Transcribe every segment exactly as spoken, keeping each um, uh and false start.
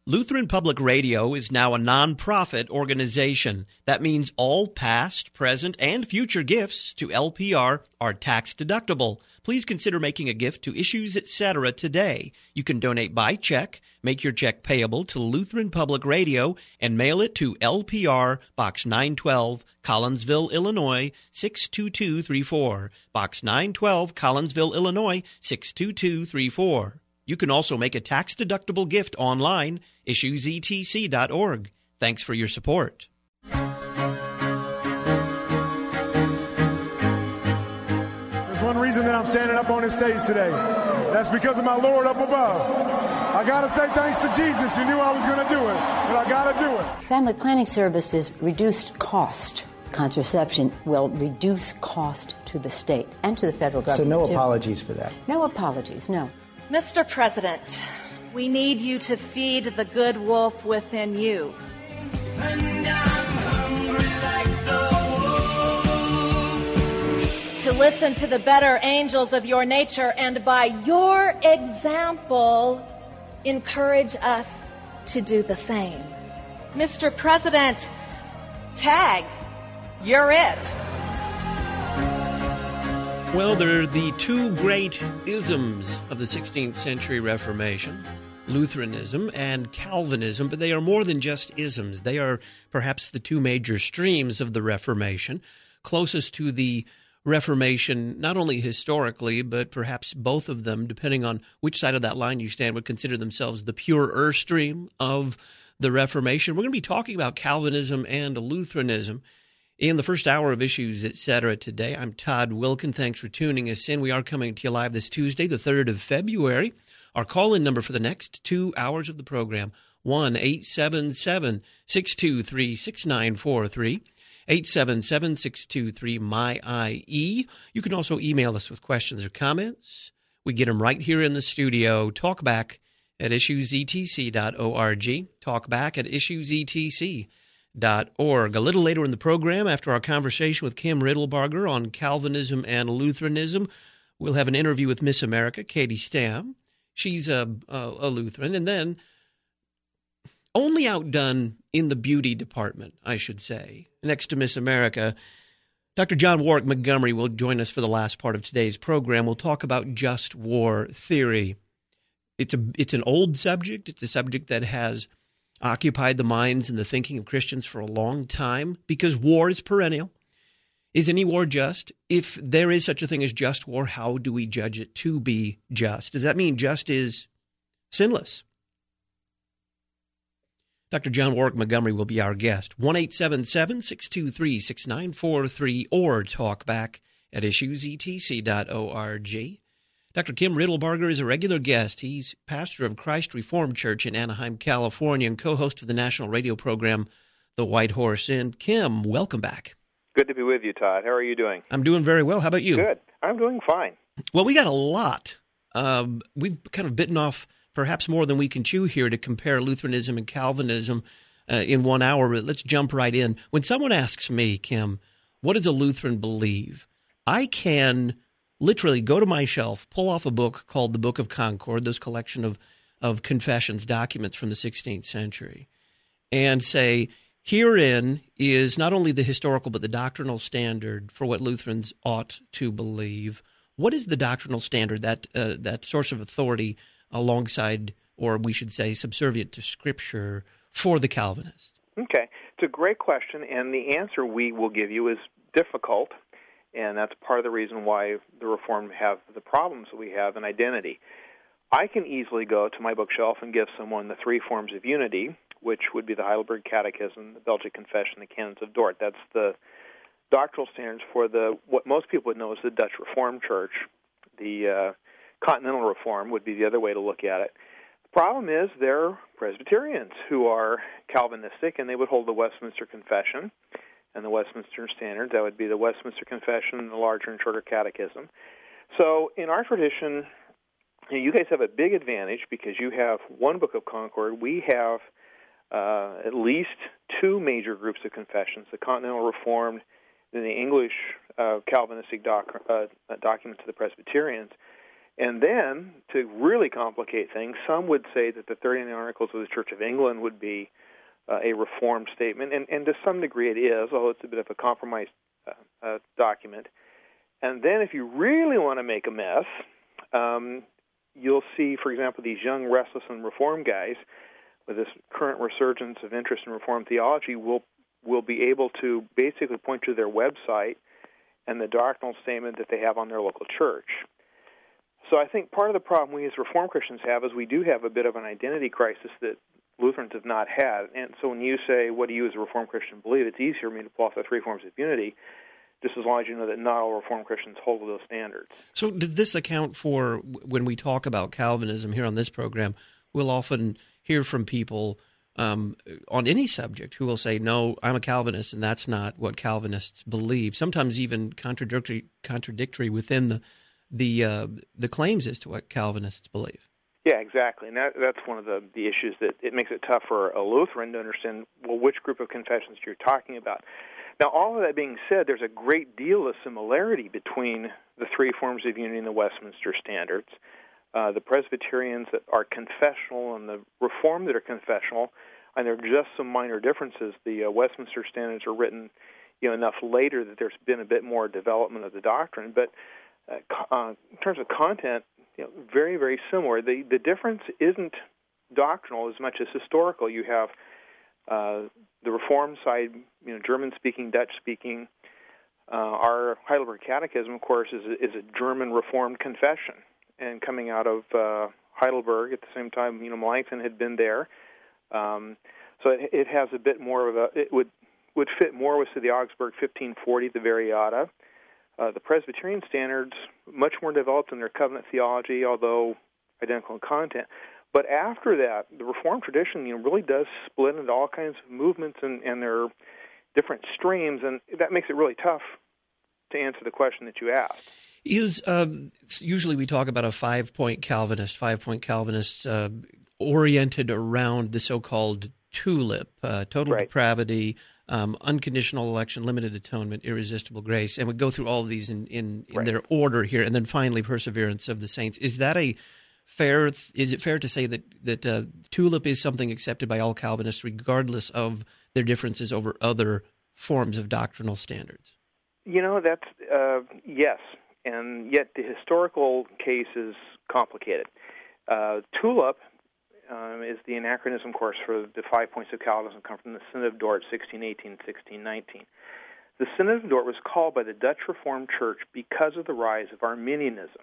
Lutheran Public Radio is now a nonprofit organization. That means all past, present, and future gifts to L P R are tax deductible. Please consider making a gift to Issues Etc. today. You can donate by check, make your check payable to Lutheran Public Radio, and mail it to L P R, Box nine twelve, Collinsville, Illinois, six two two three four. Box nine twelve, Collinsville, Illinois, six two two three four. You can also make a tax-deductible gift online, issues e t c dot org. Thanks for your support. There's one reason that I'm standing up on this stage today. That's because of my Lord up above. I got to say thanks to Jesus who knew I was going to do it, but I got to do it. Family Planning Services reduced cost. Contraception will reduce cost to the state and to the federal government. So no too. apologies for that? No apologies, no. Mister President, we need you to feed the good wolf within you. And I'm hungry like the wolf. To listen to the better angels of your nature and by your example, encourage us to do the same. Mister President, tag, you're it. Well, they're the two great isms of the sixteenth century Reformation, Lutheranism and Calvinism, but they are more than just isms. They are perhaps the two major streams of the Reformation, closest to the Reformation, not only historically, but perhaps both of them, depending on which side of that line you stand, would consider themselves the purer stream of the Reformation. We're going to be talking about Calvinism and Lutheranism in the first hour of Issues Etc. today. I'm Todd Wilkin. Thanks for tuning us in. We are coming to you live this Tuesday, the third of February. Our call-in number for the next two hours of the program, one eight seven seven, six two three, six nine four three, eight seven seven, six two three, M Y I E. You can also email us with questions or comments. We get them right here in the studio. Talkback at issues e t c dot org. Talkback at issues e t c dot org. A little later in the program, after our conversation with Kim Riddlebarger on Calvinism and Lutheranism, we'll have an interview with Miss America, Katie Stam. She's a, a, a Lutheran. And then, only outdone in the beauty department, I should say, next to Miss America, Doctor John Warwick Montgomery will join us for the last part of today's program. We'll talk about just war theory. It's a it's an old subject. It's a subject that has occupied the minds and the thinking of Christians for a long time because war is perennial. Is any war just? If there is such a thing as just war, how do we judge it to be just? Does that mean just is sinless? Doctor John Warwick Montgomery will be our guest. one eight seven seven, six two three, six nine four three or talk back at issues e t c dot org. Doctor Kim Riddlebarger is a regular guest. He's pastor of Christ Reformed Church in Anaheim, California, and co-host of the national radio program, The White Horse Inn. Kim, welcome back. Good to be with you, Todd. How are you doing? I'm doing very well. How about you? Good. I'm doing fine. Well, we got a lot. Um, we've kind of bitten off perhaps more than we can chew here to compare Lutheranism and Calvinism uh, in one hour, but let's jump right in. When someone asks me, Kim, what does a Lutheran believe? I can literally go to my shelf, pull off a book called the Book of Concord, this collection of, of confessions, documents from the sixteenth century, and say, herein is not only the historical but the doctrinal standard for what Lutherans ought to believe. What is the doctrinal standard, that uh, that source of authority alongside, or we should say subservient to Scripture, for the Calvinist? Okay. It's a great question, and the answer we will give you is difficult. And that's part of the reason why the Reformed have the problems that we have in identity. I can easily go to my bookshelf and give someone the three forms of unity, which would be the Heidelberg Catechism, the Belgic Confession, the Canons of Dort. That's the doctrinal standards for the what most people would know as the Dutch Reformed Church. The uh, Continental Reform would be the other way to look at it. The problem is they're Presbyterians who are Calvinistic, and they would hold the Westminster Confession and the Westminster Standards. That would be the Westminster Confession and the Larger and Shorter Catechism. So in our tradition, you know, you guys have a big advantage because you have one Book of Concord. We have uh, at least two major groups of confessions, the Continental Reformed and the English uh, Calvinistic doc, uh, documents of the Presbyterians. And then, to really complicate things, some would say that the thirty-nine Articles of the Church of England would be uh, a Reformed statement, and, and to some degree it is, although it's a bit of a compromised uh, uh, document. And then if you really want to make a mess, um, you'll see, for example, these young, restless, and Reformed guys with this current resurgence of interest in Reformed theology will will be able to basically point to their website and the doctrinal statement that they have on their local church. So I think part of the problem we as Reformed Christians have is we do have a bit of an identity crisis that Lutherans have not had. And so when you say, what do you as a Reformed Christian believe, it's easier for me to pull off the three forms of unity, just as long as you know that not all Reformed Christians hold to those standards. So does this account for, when we talk about Calvinism here on this program, we'll often hear from people um, on any subject who will say, no, I'm a Calvinist, and that's not what Calvinists believe, sometimes even contradictory contradictory within the the uh, the claims as to what Calvinists believe. Yeah, exactly. And that, that's one of the, the issues that it makes it tough for a Lutheran to understand, well, which group of confessions you're talking about. Now, all of that being said, there's a great deal of similarity between the three forms of unity and the Westminster Standards. Uh, the Presbyterians that are confessional and the Reformed that are confessional, and there are just some minor differences. The uh, Westminster Standards are written, you know, enough later that there's been a bit more development of the doctrine. But uh, uh, in terms of content, you know, very, very similar. The the difference isn't doctrinal as much as historical. You have uh, the Reformed side, you know, German-speaking, Dutch-speaking. Uh, our Heidelberg Catechism, of course, is a, is a German Reformed confession, and coming out of uh, Heidelberg at the same time, you know, Melanchthon had been there. Um, so it, it has a bit more of a, it would would fit more with the Augsburg fifteen forty, the Variata. Uh, the Presbyterian standards, much more developed in their covenant theology, although identical in content. But after that, the Reformed tradition, you know, really does split into all kinds of movements and, and their different streams, and that makes it really tough to answer the question that you asked. Is um, usually we talk about a five-point Calvinist, five-point Calvinist uh, oriented around the so-called TULIP, uh, total right. depravity, um, unconditional election, limited atonement, irresistible grace, and we go through all of these in, in, in right. their order here, and then finally perseverance of the saints. Is that a fair? Is it fair to say that that uh, TULIP is something accepted by all Calvinists, regardless of their differences over other forms of doctrinal standards? You know, that's uh, yes. And yet the historical case is complicated. Uh, TULIP um, is the anachronism, of course, for the five points of Calvinism come from the Synod of Dort, sixteen eighteen, sixteen nineteen. The Synod of Dort was called by the Dutch Reformed Church because of the rise of Arminianism.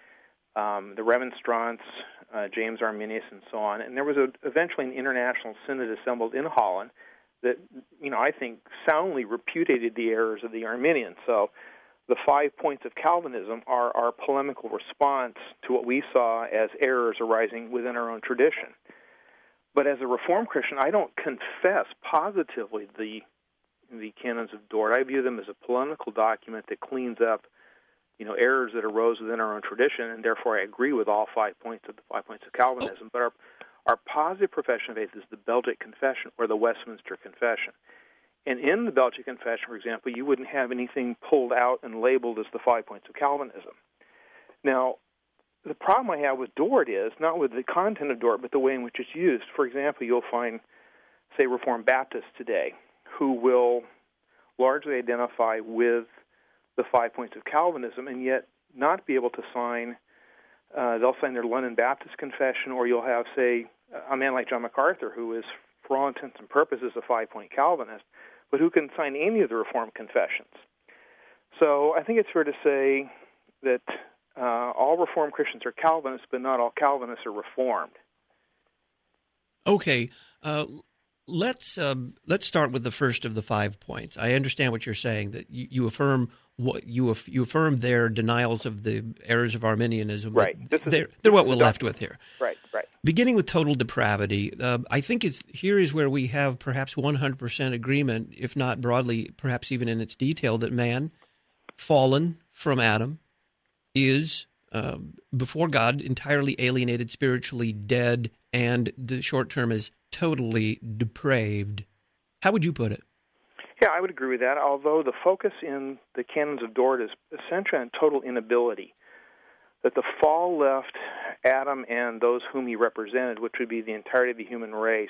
Um, the Remonstrants, uh, James Arminius, and so on. And there was a, eventually an international synod assembled in Holland that, you know, I think soundly repudiated the errors of the Arminians. So the five points of Calvinism are our polemical response to what we saw as errors arising within our own tradition. But as a Reformed Christian, I don't confess positively the the canons of Dort. I view them as a polemical document that cleans up, you know, errors that arose within our own tradition, and therefore I agree with all five points of the five points of Calvinism. But our our positive profession of faith is the Belgic Confession or the Westminster Confession. And in the Belgic Confession, for example, you wouldn't have anything pulled out and labeled as the five points of Calvinism. Now, the problem I have with Dort is not with the content of Dort, but the way in which it's used. For example, you'll find, say, Reformed Baptists today who will largely identify with the five points of Calvinism and yet not be able to sign, uh, they'll sign their London Baptist Confession, or you'll have, say, a man like John MacArthur, who is, for all intents and purposes, a five-point Calvinist, but who can sign any of the Reformed confessions. So I think it's fair to say that uh, all Reformed Christians are Calvinists, but not all Calvinists are Reformed. Okay, uh, let's um, let's start with the first of the five points. I understand what you're saying, that you, you affirm what you aff- you affirm their denials of the errors of Arminianism. Right. This is, they're they're what we're left with here. Right. Right. Beginning with total depravity, uh, I think is here is where we have perhaps one hundred percent agreement, if not broadly, perhaps even in its detail, that man, fallen from Adam, is uh, before God entirely alienated, spiritually dead, and the short term is totally depraved. How would you put it? Yeah, I would agree with that, although the focus in the canons of Dort is essentially on total inability. that the fall left Adam and those whom he represented, which would be the entirety of the human race,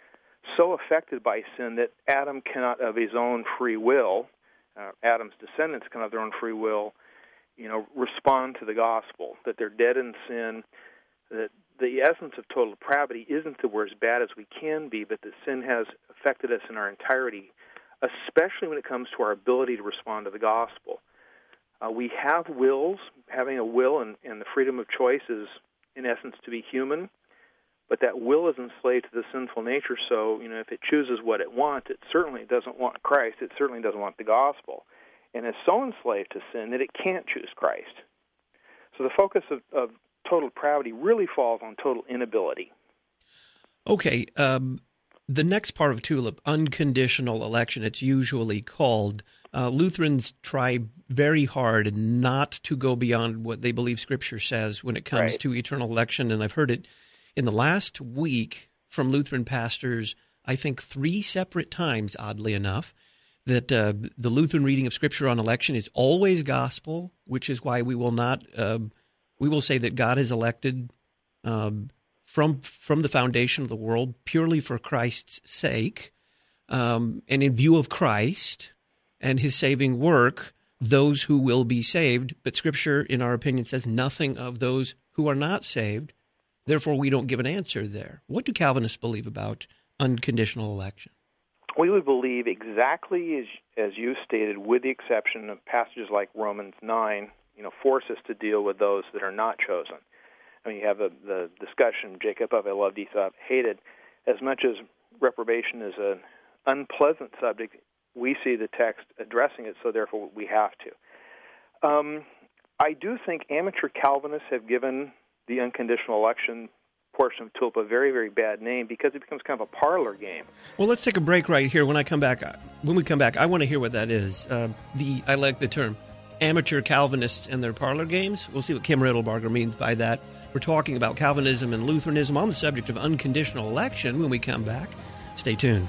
so affected by sin that Adam cannot, of his own free will, uh, Adam's descendants cannot, of their own free will, you know, respond to the gospel, that they're dead in sin, that the essence of total depravity isn't that we're as bad as we can be, but that sin has affected us in our entirety, especially when it comes to our ability to respond to the gospel. Uh, we have wills. Having a will and, and the freedom of choice is, in essence, to be human, but that will is enslaved to the sinful nature, so, you know, if it chooses what it wants, it certainly doesn't want Christ, it certainly doesn't want the gospel, and is so enslaved to sin that it can't choose Christ. So the focus of, of total depravity really falls on total inability. Okay, um, the next part of TULIP, unconditional election, it's usually called. Uh, Lutherans try very hard not to go beyond what they believe Scripture says when it comes right. to eternal election, and I've heard it in the last week from Lutheran pastors, I think three separate times, oddly enough, that uh, the Lutheran reading of Scripture on election is always gospel, which is why we will not, uh, we will say that God has elected um, from from the foundation of the world purely for Christ's sake, um, and in view of Christ and his saving work, those who will be saved. But Scripture, in our opinion, says nothing of those who are not saved. Therefore, we don't give an answer there. What do Calvinists believe about unconditional election? We would believe exactly as as you stated, with the exception of passages like Romans nine, you know, force us to deal with those that are not chosen. I mean, you have the, the discussion, Jacob of I loved, Esau hated. As much as reprobation is an unpleasant subject, we see the text addressing it, so therefore we have to. Um, I do think amateur Calvinists have given the unconditional election portion of TULIP a very, very bad name because it becomes kind of a parlor game. Well, let's take a break right here. When I come back, when we come back, I want to hear what that is. Uh, the I like the term amateur Calvinists and their parlor games. We'll see what Kim Riddlebarger means by that. We're talking about Calvinism and Lutheranism on the subject of unconditional election when we come back. Stay tuned.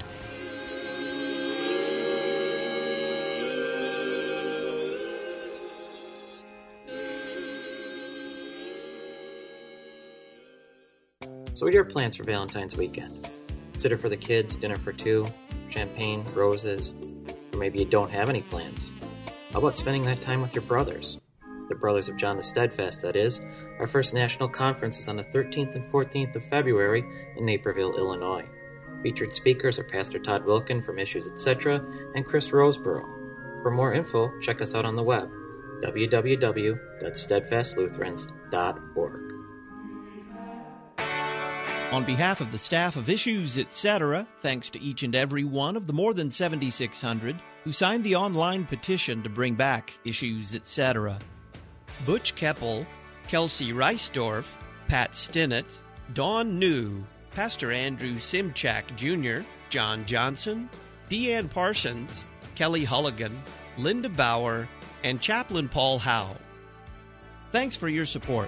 So what are your plans for Valentine's weekend? Consider for the kids, dinner for two, champagne, roses, or maybe you don't have any plans. How about spending that time with your brothers? The Brothers of John the Steadfast, that is. Our first national conference is on the thirteenth and fourteenth of February in Naperville, Illinois. Featured speakers are Pastor Todd Wilkin from Issues Etc. and Chris Roseborough. For more info, check us out on the web, w w w dot steadfast lutherans dot org. On behalf of the staff of Issues Etc., thanks to each and every one of the more than seventy-six hundred who signed the online petition to bring back Issues Etc. Butch Keppel, Kelsey Reisdorf, Pat Stinnett, Dawn New, Pastor Andrew Simchak Junior, John Johnson, Deanne Parsons, Kelly Hulligan, Linda Bauer, and Chaplain Paul Howe. Thanks for your support.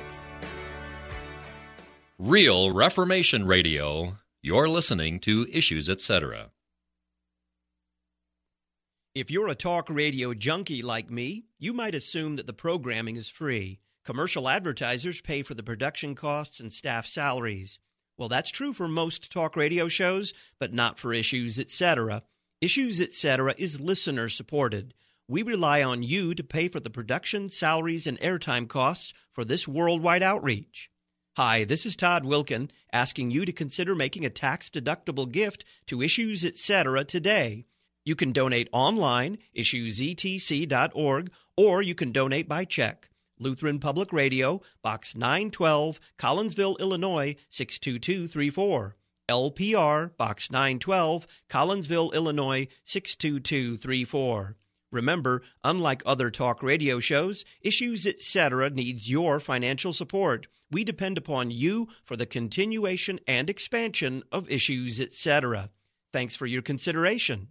Real Reformation Radio. You're listening to Issues Etc. If you're a talk radio junkie like me, you might assume that the programming is free. Commercial advertisers pay for the production costs and staff salaries. Well, that's true for most talk radio shows, but not for Issues Etc. Issues Etc. is listener-supported. We rely on you to pay for the production, salaries, and airtime costs for this worldwide outreach. Hi, this is Todd Wilkin, asking you to consider making a tax-deductible gift to Issues Etc. today. You can donate online, issues e t c dot org, or you can donate by check. Lutheran Public Radio, Box nine twelve, Collinsville, Illinois, six two two three four. L P R, Box nine twelve, Collinsville, Illinois, six two two three four. Remember, unlike other talk radio shows, Issues Etc. needs your financial support. We depend upon you for the continuation and expansion of Issues Etc. Thanks for your consideration.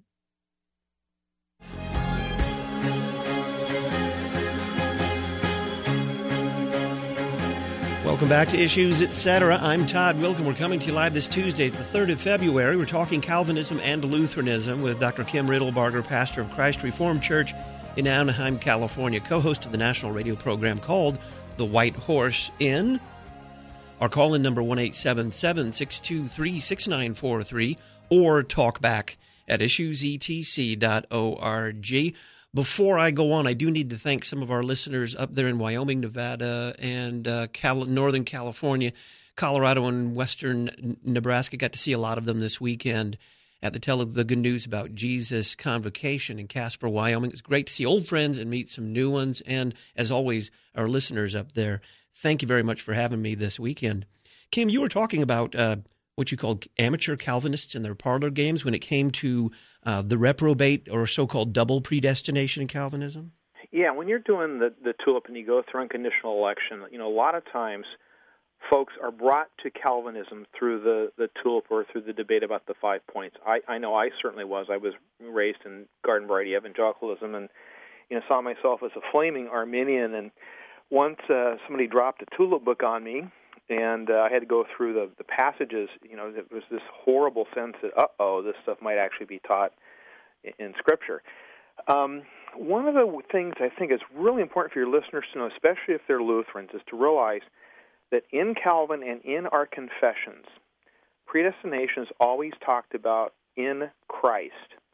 Welcome back to Issues Etc. I'm Todd Wilkin. We're coming to you live this Tuesday. It's the third of February. We're talking Calvinism and Lutheranism with Doctor Kim Riddlebarger, pastor of Christ Reformed Church in Anaheim, California, co-host of the national radio program called the White Horse Inn. Our call-in number one eight seven seven, six two three, six nine four three or talk back at issues e t c dot org. Before I go on, I do need to thank some of our listeners up there in Wyoming, Nevada, and uh, Cal- Northern California, Colorado, and Western Nebraska. Got to see a lot of them this weekend at the Tell the Good News About Jesus Convocation in Casper, Wyoming. It was great to see old friends and meet some new ones. And as always, our listeners up there, thank you very much for having me this weekend. Kim, you were talking about uh, what you called amateur Calvinists and their parlor games when it came to uh, the reprobate or so-called double predestination in Calvinism? Yeah, when you're doing the, the tulip and you go through unconditional election, you know, a lot of times folks are brought to Calvinism through the, the tulip or through the debate about the five points. I, I know I certainly was. I was raised in garden variety evangelicalism and, you know, saw myself as a flaming Arminian. And once uh, somebody dropped a tulip book on me, and uh, I had to go through the, the passages, you know, it was this horrible sense that, uh-oh, this stuff might actually be taught in, in Scripture. Um, one of the things I think is really important for your listeners to know, especially if they're Lutherans, is to realize that in Calvin and in our confessions, predestination is always talked about in Christ,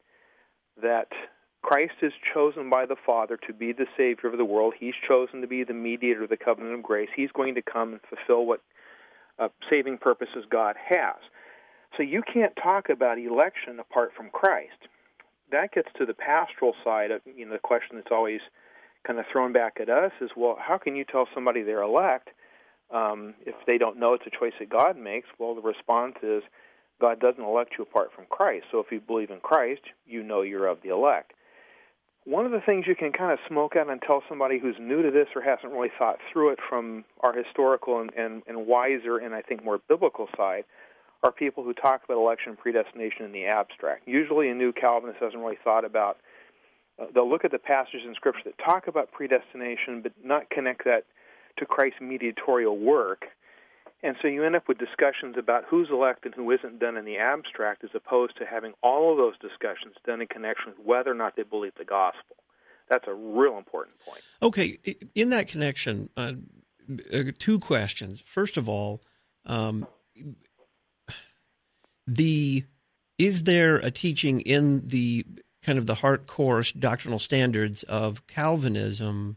that Christ is chosen by the Father to be the Savior of the world. He's chosen to be the mediator of the covenant of grace. He's going to come and fulfill what uh, saving purposes God has. So you can't talk about election apart from Christ. That gets to the pastoral side of, you know, the question that's always kind of thrown back at us is, well, how can you tell somebody they're elect um, if they don't know it's a choice that God makes? Well, the response is God doesn't elect you apart from Christ. So if you believe in Christ, you know you're of the elect. One of the things you can kind of smoke out and tell somebody who's new to this or hasn't really thought through it from our historical and, and, and wiser and I think more biblical side are people who talk about election and predestination in the abstract. Usually a new Calvinist hasn't really thought about, uh, they'll look at the passages in Scripture that talk about predestination but not connect that to Christ's mediatorial work. And so you end up with discussions about who's elect and who isn't done in the abstract as opposed to having all of those discussions done in connection with whether or not they believe the gospel. That's a real important point. Okay. In that connection, uh, two questions. First of all, um, the is there a teaching in the kind of the heart course doctrinal standards of Calvinism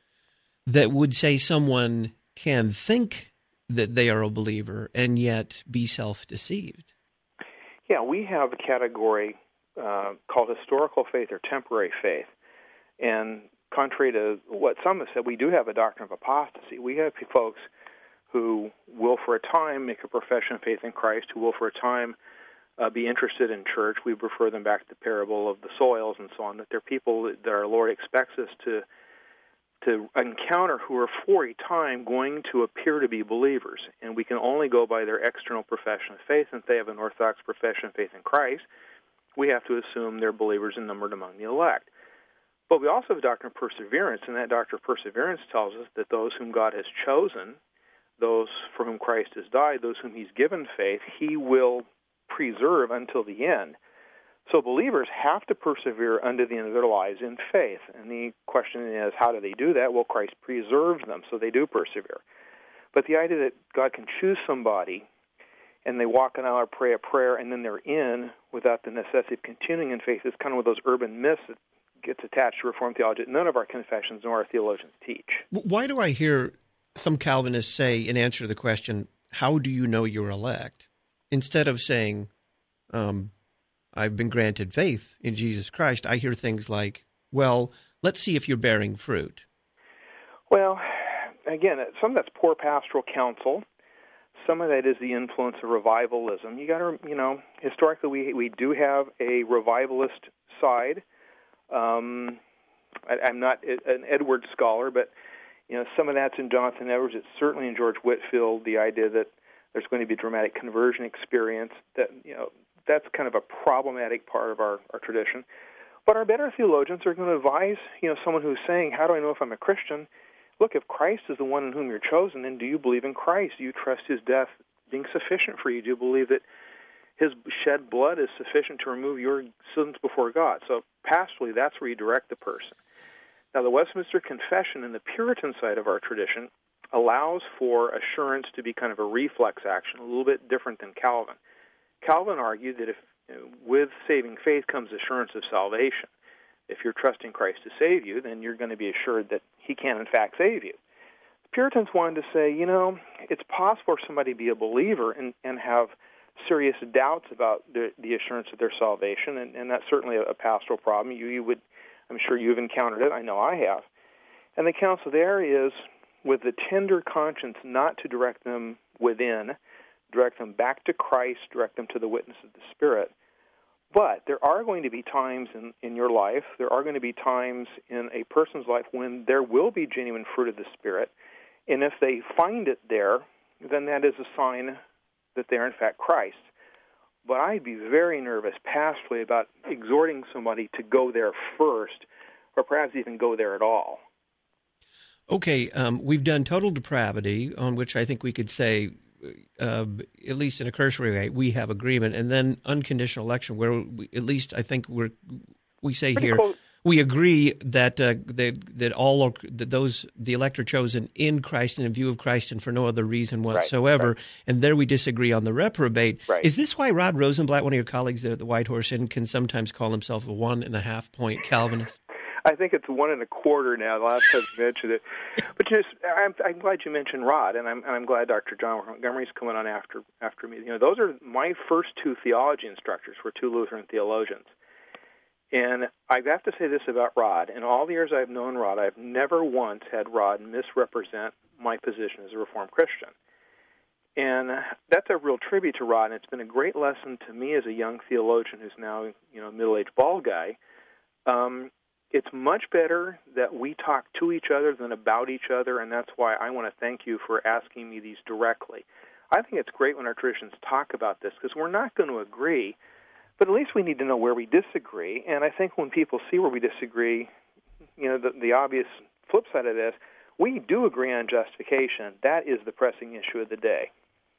that would say someone can think that they are a believer and yet be self-deceived? Yeah, we have a category uh, called historical faith or temporary faith. And contrary to what some have said, we do have a doctrine of apostasy. We have folks who will for a time make a profession of faith in Christ, who will for a time uh, be interested in church. We refer them back to the parable of the soils and so on, that they're people that our Lord expects us to to encounter who are for a time going to appear to be believers. And we can only go by their external profession of faith. And if they have an orthodox profession of faith in Christ, we have to assume they're believers and numbered among the elect. But we also have a doctrine of perseverance, and that doctrine of perseverance tells us that those whom God has chosen, those for whom Christ has died, those whom he's given faith, he will preserve until the end. So believers have to persevere unto the end of their lives in faith. And the question is, how do they do that? Well, Christ preserves them, so they do persevere. But the idea that God can choose somebody and they walk an hour, pray a prayer, and then they're in without the necessity of continuing in faith is kind of one of those urban myths that gets attached to Reformed theology. None of our confessions nor our theologians teach. Why do I hear some Calvinists say, in answer to the question, how do you know you're elect, instead of saying, um, I've been granted faith in Jesus Christ, I hear things like, well, let's see if you're bearing fruit. Well, again, some of that's poor pastoral counsel. Some of that is the influence of revivalism. You got to, you know, historically we we do have a revivalist side. Um, I, I'm not an Edwards scholar, but you know, some of that's in Jonathan Edwards. It's certainly in George Whitefield. The idea that there's going to be a dramatic conversion experience. That you know. That's kind of a problematic part of our, our tradition. But our better theologians are going to advise, you know, someone who's saying, how do I know if I'm a Christian? Look, if Christ is the one in whom you're chosen, then do you believe in Christ? Do you trust his death being sufficient for you? Do you believe that his shed blood is sufficient to remove your sins before God? So pastorally, that's where you direct the person. Now, the Westminster Confession and the Puritan side of our tradition allows for assurance to be kind of a reflex action, a little bit different than Calvin. Calvin argued that if you know, with saving faith comes assurance of salvation. If you're trusting Christ to save you, then you're going to be assured that he can, in fact, save you. The Puritans wanted to say, you know, it's possible for somebody to be a believer and, and have serious doubts about the, the assurance of their salvation, and, and that's certainly a, a pastoral problem. You, you would, I'm sure you've encountered it. I know I have. And the counsel there is, with the tender conscience, not to direct them within, direct them back to Christ, direct them to the witness of the Spirit. But there are going to be times in, in your life, there are going to be times in a person's life when there will be genuine fruit of the Spirit. And if they find it there, then that is a sign that they are in fact Christ. But I'd be very nervous pastorally about exhorting somebody to go there first, or perhaps even go there at all. Okay, um, we've done total depravity, on which I think we could say, uh, at least in a cursory way, we have agreement, and then unconditional election, where we, at least I think we're we say Pretty here close. We agree that uh, that that all are, that those the elect are chosen in Christ and in view of Christ and for no other reason whatsoever. Right, right. And there we disagree on the reprobate. Right. Is this why Rod Rosenblatt, one of your colleagues there at the White Horse Inn, can sometimes call himself a one and a half point Calvinist? I think it's one and a quarter now. The last time you mentioned it, but just I'm, I'm glad you mentioned Rod, and I'm and I'm glad Doctor John Montgomery's coming on after after me. You know, those are my first two theology instructors, were two Lutheran theologians, and I have to say this about Rod. In all the years I've known Rod, I've never once had Rod misrepresent my position as a Reformed Christian, and that's a real tribute to Rod. And it's been a great lesson to me as a young theologian who's now you know a middle-aged bald guy. Um, It's much better that we talk to each other than about each other, and that's why I want to thank you for asking me these directly. I think it's great when our traditions talk about this, because we're not going to agree, but at least we need to know where we disagree. And I think when people see where we disagree, you know, the, the obvious flip side of this, we do agree on justification. That is the pressing issue of the day.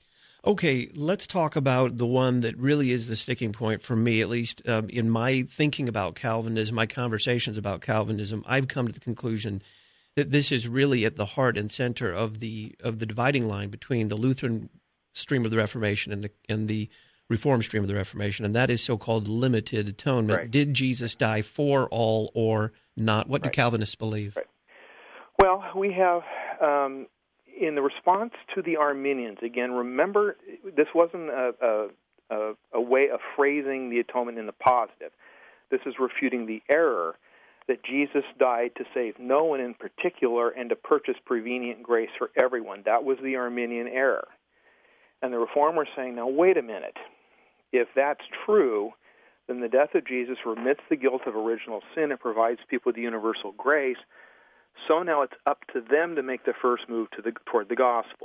Okay, let's talk about the one that really is the sticking point for me, at least um, in my thinking about Calvinism, my conversations about Calvinism. I've come to the conclusion that this is really at the heart and center of the of the dividing line between the Lutheran stream of the Reformation and the and the Reformed stream of the Reformation, and that is so-called limited atonement. Right. Did Jesus die for all or not? What right. do Calvinists believe? Right. Well, we have... Um, in the response to the Arminians, again, remember, this wasn't a, a, a way of phrasing the atonement in the positive. This is refuting the error that Jesus died to save no one in particular and to purchase prevenient grace for everyone. That was the Arminian error. And the Reformers saying, now, wait a minute. If that's true, then the death of Jesus remits the guilt of original sin and provides people with universal grace. So now it's up to them to make the first move to the, toward the gospel.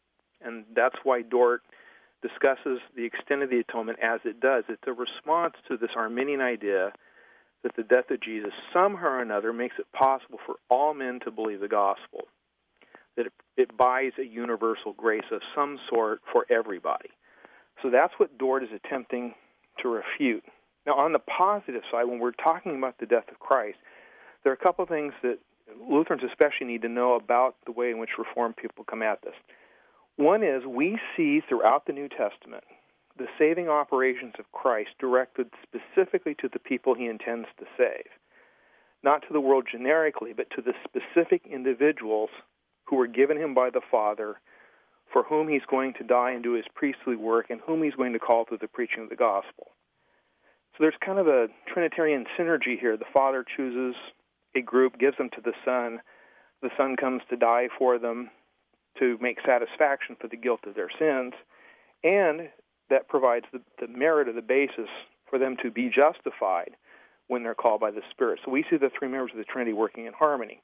And that's why Dort discusses the extent of the atonement as it does. It's a response to this Arminian idea that the death of Jesus somehow or another makes it possible for all men to believe the gospel, that it, it buys a universal grace of some sort for everybody. So that's what Dort is attempting to refute. Now, on the positive side, when we're talking about the death of Christ, there are a couple of things that Lutherans especially need to know about the way in which Reformed people come at this. One is we see throughout the New Testament the saving operations of Christ directed specifically to the people he intends to save. Not to the world generically, but to the specific individuals who were given him by the Father, for whom he's going to die and do his priestly work, and whom he's going to call through the preaching of the gospel. So there's kind of a Trinitarian synergy here. The Father chooses a group, gives them to the Son. The Son comes to die for them to make satisfaction for the guilt of their sins, and that provides the, the merit or the basis for them to be justified when they're called by the Spirit. So we see the three members of the Trinity working in harmony.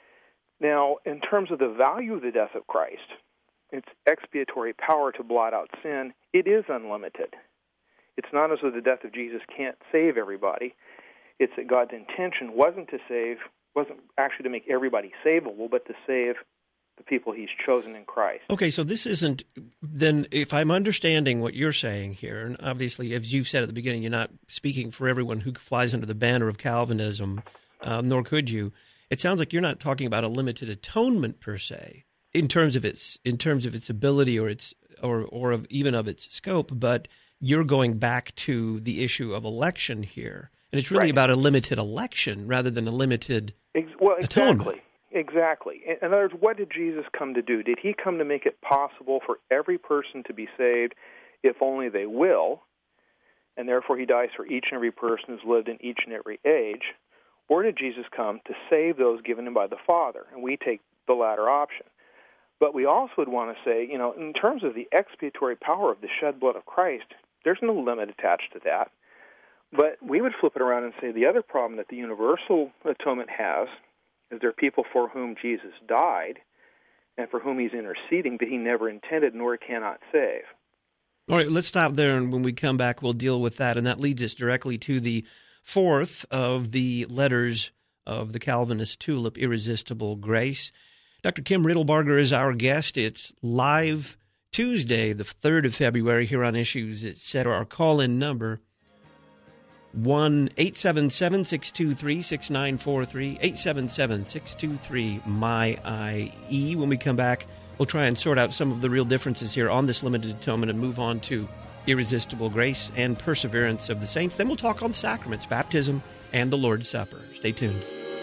Now, in terms of the value of the death of Christ, its expiatory power to blot out sin, it is unlimited. It's not as though the death of Jesus can't save everybody. It's that God's intention wasn't to save, wasn't actually to make everybody savable, but to save the people he's chosen in Christ. Okay, so this isn't, then if I'm understanding what you're saying here, and obviously, as you've said at the beginning, you're not speaking for everyone who flies under the banner of Calvinism, um, nor could you. It sounds like you're not talking about a limited atonement per se. in terms of its in terms of its ability or its or or of even of its scope, but you're going back to the issue of election here, and it's really right. about a limited election rather than a limited Ex- well, exactly. atonement. Exactly. In other words, what did Jesus come to do? Did he come to make it possible for every person to be saved if only they will, and therefore he dies for each and every person who's lived in each and every age? Or did Jesus come to save those given him by the Father? And we take the latter option. But we also would want to say, you know, in terms of the expiatory power of the shed blood of Christ, there's no limit attached to that. But we would flip it around and say the other problem that the universal atonement has is there are people for whom Jesus died and for whom he's interceding that he never intended nor cannot save. All right, let's stop there, and when we come back, we'll deal with that. And that leads us directly to the fourth of the letters of the Calvinist tulip, Irresistible Grace. Doctor Kim Riddlebarger is our guest. It's live Tuesday, the third of February, here on Issues, et cetera. Our call-in number, one eight seven seven, six two three, six nine four three, eight seven seven, six two three, M Y I E. When we come back, we'll try and sort out some of the real differences here on this limited atonement and move on to Irresistible Grace and Perseverance of the Saints. Then we'll talk on sacraments, baptism, and the Lord's Supper. Stay tuned.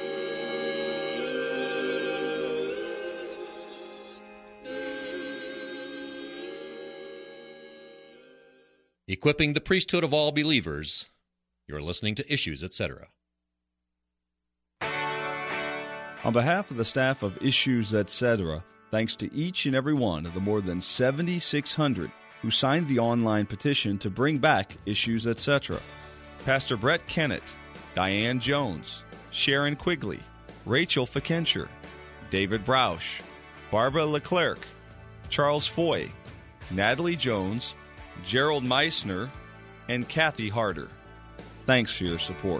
Equipping the priesthood of all believers. You're listening to Issues, et cetera. On behalf of the staff of Issues, et cetera, thanks to each and every one of the more than seventy-six hundred who signed the online petition to bring back Issues, et cetera. Pastor Brett Kennett, Diane Jones, Sharon Quigley, Rachel Fikencher, David Brausch, Barbara Leclerc, Charles Foy, Natalie Jones, Gerald Meissner, and Kathy Harder. Thanks for your support.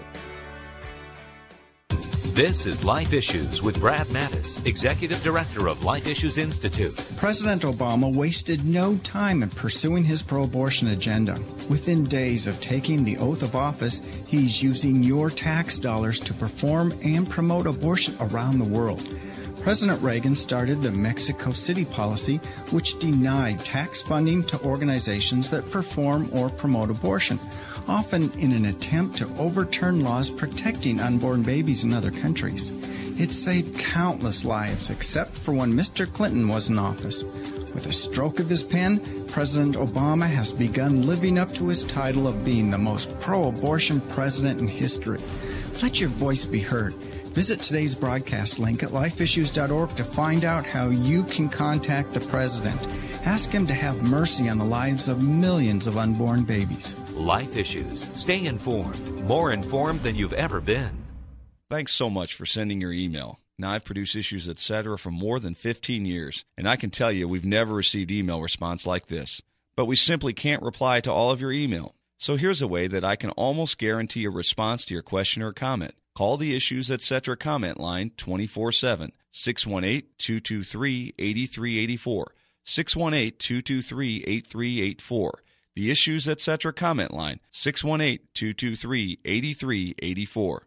This is Life Issues with Brad Mattis, Executive Director of Life Issues Institute. President Obama wasted no time in pursuing his pro-abortion agenda. Within days of taking the oath of office, he's using your tax dollars to perform and promote abortion around the world. President Reagan started the Mexico City policy, which denied tax funding to organizations that perform or promote abortion, often in an attempt to overturn laws protecting unborn babies in other countries. It saved countless lives, except for when Mister Clinton was in office. With a stroke of his pen, President Obama has begun living up to his title of being the most pro-abortion president in history. Let your voice be heard. Visit today's broadcast link at life issues dot org to find out how you can contact the president. Ask him to have mercy on the lives of millions of unborn babies. Life Issues. Stay informed. More informed than you've ever been. Thanks so much for sending your email. Now, I've produced Issues, et cetera for more than fifteen years, and I can tell you we've never received email response like this. But we simply can't reply to all of your email. So here's a way that I can almost guarantee a response to your question or comment. Call the Issues, et cetera comment line twenty-four seven, six one eight, two two three, eight three eight four, six one eight, two two three, eight three eight four. The Issues, et cetera comment line, six one eight, two two three, eight three eight four.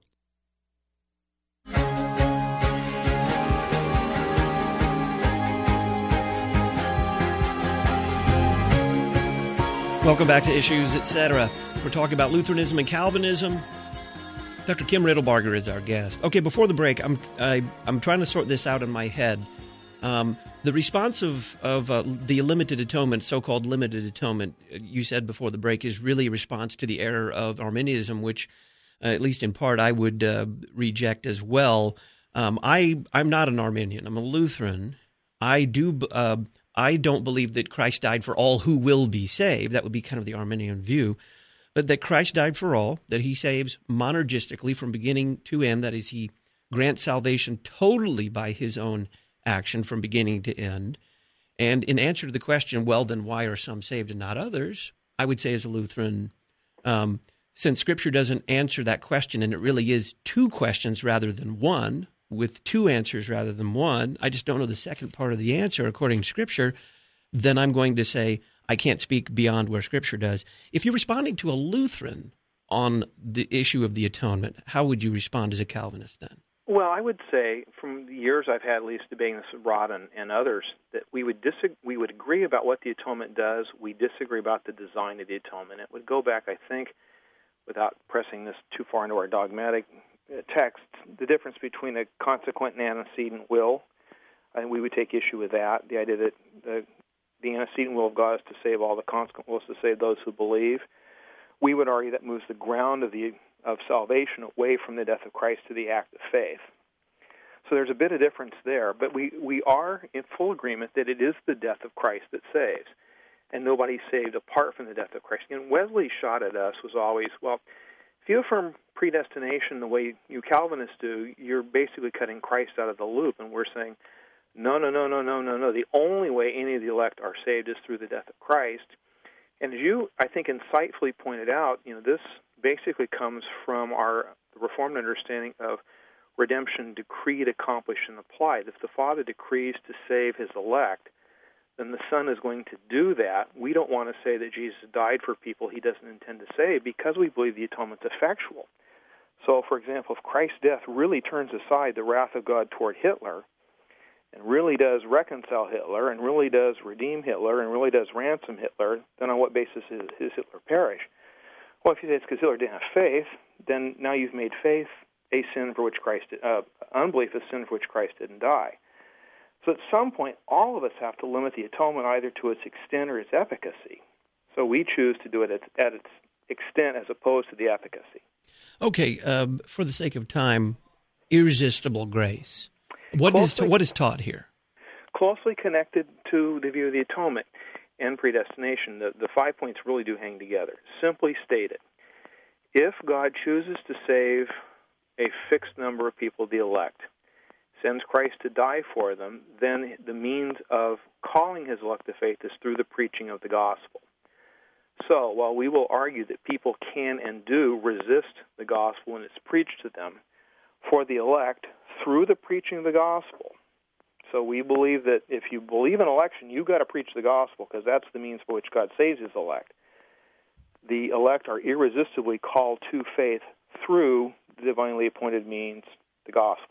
Welcome back to Issues, et cetera. We're talking about Lutheranism and Calvinism. Doctor Kim Riddlebarger is our guest. Okay, before the break, I'm I, I'm trying to sort this out in my head. Um, the response of, of uh, the limited atonement, so-called limited atonement, you said before the break, is really a response to the error of Arminianism, which, uh, at least in part, I would uh, reject as well. Um, I, I'm not an Arminian. I'm a Lutheran. I do. Uh, I don't believe that Christ died for all who will be saved. That would be kind of the Arminian view. But that Christ died for all, that he saves monergistically from beginning to end, that is, he grants salvation totally by his own action from beginning to end. And in answer to the question, well, then why are some saved and not others? I would say as a Lutheran, um, since Scripture doesn't answer that question, and it really is two questions rather than one, with two answers rather than one, I just don't know the second part of the answer according to Scripture, then I'm going to say, I can't speak beyond where Scripture does. If you're responding to a Lutheran on the issue of the atonement, how would you respond as a Calvinist then? Well, I would say from the years I've had, at least debating this with Rod and, and others, that we would disagree, we would agree about what the atonement does. We disagree about the design of the atonement. It would go back, I think, without pressing this too far into our dogmatic uh, text, the difference between a consequent and antecedent will. I think we would take issue with that. The idea that the, the antecedent will of God is to save all, the consequent will is to save those who believe. We would argue that moves the ground of the of salvation away from the death of Christ to the act of faith. So there's a bit of difference there, but we, we are in full agreement that it is the death of Christ that saves, and nobody's saved apart from the death of Christ. And Wesley's shot at us was always, well, if you affirm predestination the way you Calvinists do, you're basically cutting Christ out of the loop, and we're saying, no, no, no, no, no, no, no. The only way any of the elect are saved is through the death of Christ. And as you, I think, insightfully pointed out, you know, this basically comes from our Reformed understanding of redemption decreed, accomplished, and applied. If the Father decrees to save his elect, then the Son is going to do that. We don't want to say that Jesus died for people he doesn't intend to save because we believe the atonement's effectual. So, for example, if Christ's death really turns aside the wrath of God toward Hitler and really does reconcile Hitler and really does redeem Hitler and really does ransom Hitler, then on what basis is, is Hitler perish? Well, if you say it's because Hitler didn't have faith, then now you've made faith a sin for which Christ, uh, unbelief a sin for which Christ didn't die. So at some point, all of us have to limit the atonement either to its extent or its efficacy. So we choose to do it at, at its extent as opposed to the efficacy. Okay, um, for the sake of time, irresistible grace. What closely, is what is taught here? Closely connected to the view of the atonement and predestination. The, the five points really do hang together. Simply stated, if God chooses to save a fixed number of people, the elect, sends Christ to die for them, then the means of calling his elect to faith is through the preaching of the gospel. So while we will argue that people can and do resist the gospel when it's preached to them, for the elect, through the preaching of the gospel. So we believe that if you believe in election, you've got to preach the gospel because that's the means by which God saves his elect. The elect are irresistibly called to faith through the divinely appointed means, the gospel.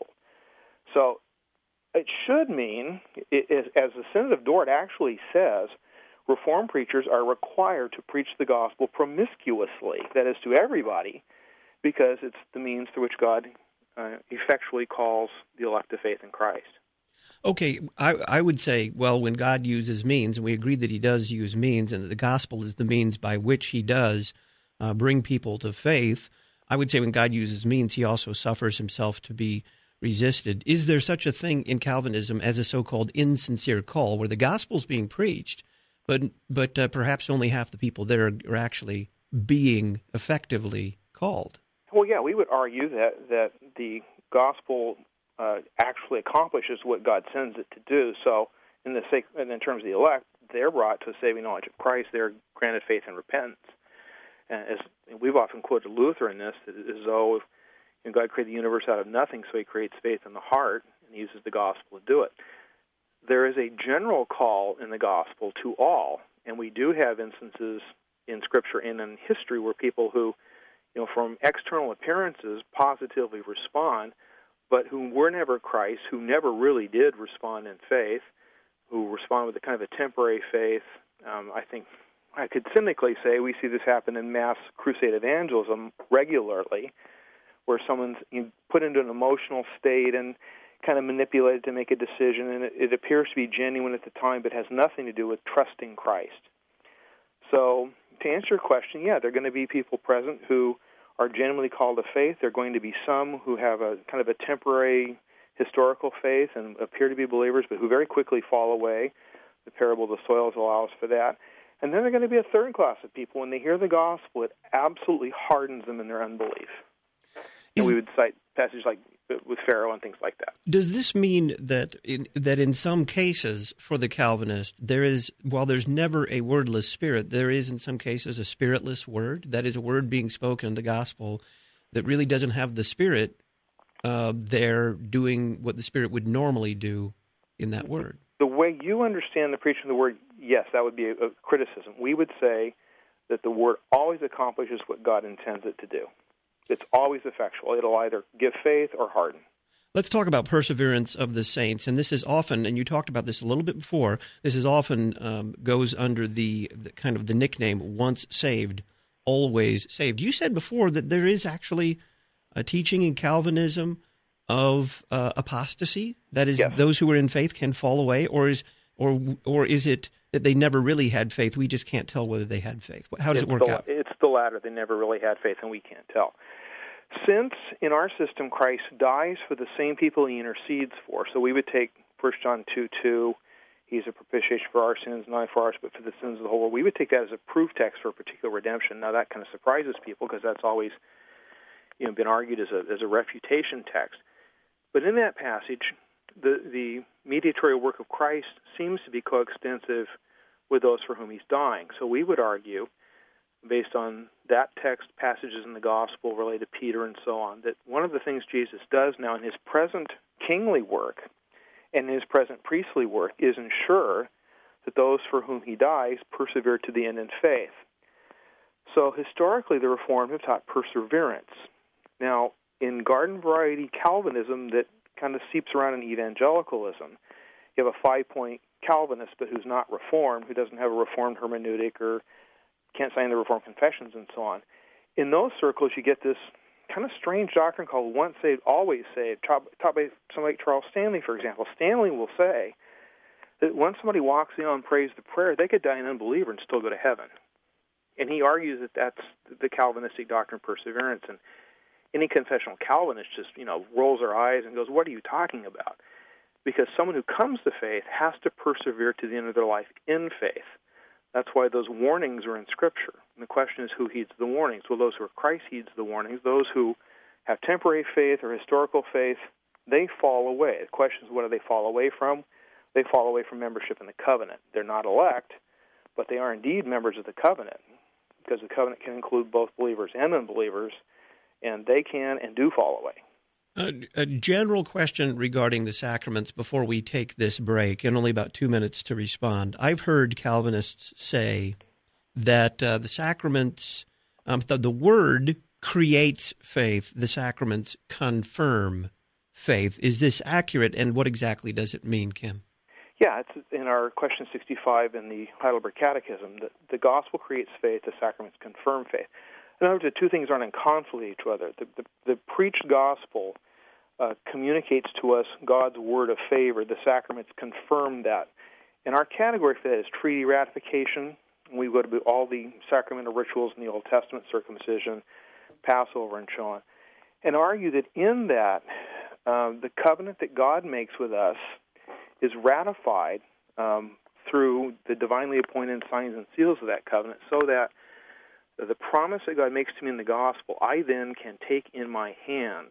So it should mean, it, it, as the Synod of Dort actually says, Reformed preachers are required to preach the gospel promiscuously, that is, to everybody, because it's the means through which God uh, effectually calls the elect to faith in Christ. Okay, I, I would say, well, when God uses means, and we agree that he does use means, and that the gospel is the means by which he does uh, bring people to faith, I would say when God uses means, he also suffers himself to be resisted. Is there such a thing in Calvinism as a so-called insincere call, where the gospel's being preached, but but uh, perhaps only half the people there are actually being effectively called? Well, yeah, we would argue that, that the gospel uh, actually accomplishes what God sends it to do. So in the sake, in terms of the elect, they're brought to a saving knowledge of Christ. They're granted faith and repentance. And as we've often quoted Luther in this, as though you know, God created the universe out of nothing, so he creates faith in the heart and uses the gospel to do it. There is a general call in the gospel to all, and we do have instances in Scripture and in history where people who, you know, from external appearances positively respond, but who were never Christ, who never really did respond in faith, who respond with a kind of a temporary faith. Um, I think I could cynically say we see this happen in mass crusade evangelism regularly, where someone's put into an emotional state and kind of manipulated to make a decision, and it, it appears to be genuine at the time, but has nothing to do with trusting Christ. So to answer your question, yeah, there are going to be people present who are genuinely called to faith. There are going to be some who have a kind of a temporary historical faith and appear to be believers, but who very quickly fall away. The parable of the soils allows for that. And then there are going to be a third class of people. When they hear the gospel, it absolutely hardens them in their unbelief. And we would cite passages like with Pharaoh and things like that. Does this mean that in, that in some cases for the Calvinist, there is, while there's never a wordless spirit, there is in some cases a spiritless word? That is a word being spoken in the gospel that really doesn't have the spirit uh, there doing what the spirit would normally do in that word. The way you understand the preaching of the word, yes, that would be a, a criticism. We would say that the word always accomplishes what God intends it to do. It's always effectual. It'll either give faith or harden. Let's talk about perseverance of the saints. And this is often, and you talked about this a little bit before, this is often um, goes under the, the kind of the nickname, once saved, always saved. You said before that there is actually a teaching in Calvinism of uh, apostasy. That is, yes. Those who are in faith can fall away, or is or or is it that they never really had faith? We just can't tell whether they had faith. How does it's it work the, out? It's the latter. They never really had faith, and we can't tell. Since in our system Christ dies for the same people he intercedes for, so we would take First John two two, he's a propitiation for our sins, not for ours, but for the sins of the whole world. We would take that as a proof text for a particular redemption. Now that kind of surprises people because that's always, you know, been argued as a as a refutation text. But in that passage, the the mediatorial work of Christ seems to be coextensive with those for whom he's dying. So we would argue, based on that text, passages in the gospel related to Peter and so on, that one of the things Jesus does now in his present kingly work and in his present priestly work is ensure that those for whom he dies persevere to the end in faith. So historically, the Reformed have taught perseverance. Now, in garden variety Calvinism that kind of seeps around in evangelicalism, you have a five-point Calvinist but who's not Reformed, who doesn't have a Reformed hermeneutic or can't sign the Reformed confessions and so on. In those circles, you get this kind of strange doctrine called once saved, always saved, taught, taught by somebody like Charles Stanley, for example. Stanley will say that once somebody walks in and prays the prayer, they could die an unbeliever and still go to heaven. And he argues that that's the Calvinistic doctrine of perseverance. And any confessional Calvinist just, you know, rolls their eyes and goes, what are you talking about? Because someone who comes to faith has to persevere to the end of their life in faith. That's why those warnings are in Scripture. And the question is, who heeds the warnings? Well, those who are Christ heeds the warnings. Those who have temporary faith or historical faith, they fall away. The question is, what do they fall away from? They fall away from membership in the covenant. They're not elect, but they are indeed members of the covenant, because the covenant can include both believers and unbelievers, and they can and do fall away. Uh, a general question regarding the sacraments before we take this break, and only about two minutes to respond. I've heard Calvinists say that uh, the sacraments, um, the, the word creates faith, the sacraments confirm faith. Is this accurate, and what exactly does it mean, Kim? Yeah, it's in our question sixty-five in the Heidelberg Catechism, that the gospel creates faith, the sacraments confirm faith. In other words, the two things aren't in conflict with each other. The, the, the preached gospel uh, communicates to us God's word of favor. The sacraments confirm that. And our category for that is treaty ratification. We go to all the sacramental rituals in the Old Testament, circumcision, Passover, and so on, and argue that in that, uh, the covenant that God makes with us is ratified um, through the divinely appointed signs and seals of that covenant, so that the promise that God makes to me in the gospel, I then can take in my hands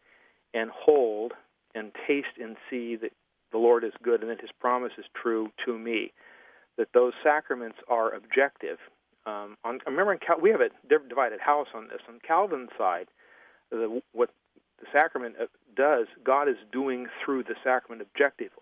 and hold and taste and see that the Lord is good and that his promise is true to me, that those sacraments are objective. Um, on, remember, in Cal- we have a divided house on this. On Calvin's side, the, what the sacrament does, God is doing through the sacrament objectively.